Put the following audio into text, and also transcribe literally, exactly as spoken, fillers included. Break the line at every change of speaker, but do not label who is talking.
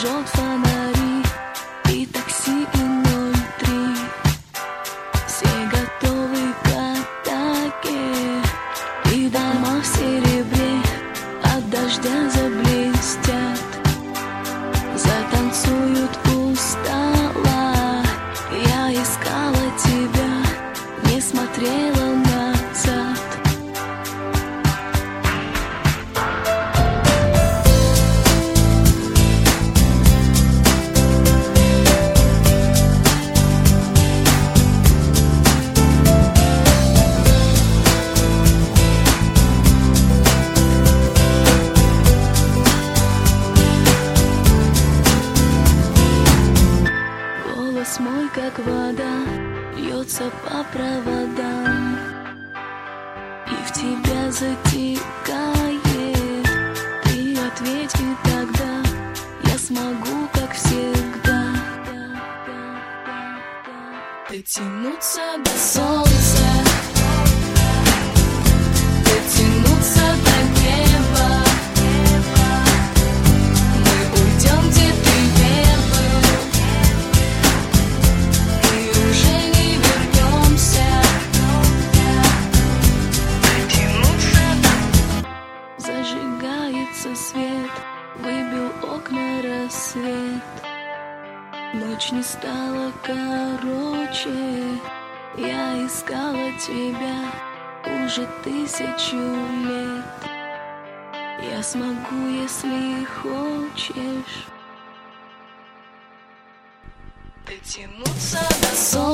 жжет фонари и такси, и ноль три. Все готовы к атаке, и дома в серебре от дождя заблестят. Затанцуют у стола. Я искала тебя, не смотрела назад. Голос мой, как вода, льется по проводам, и в тебя затекает. Ты ответь, и тогда я смогу, как всегда, дотянуться до солнца, дотянуться до неба. Мы уйдем, где ты не был, и уже не вернемся. Дотянуться до... Зажигается свет, выбил окна рассвет. Ночь не стала короче, я искала тебя уже тысячу лет. Я смогу, если хочешь, дотянуться до солнца.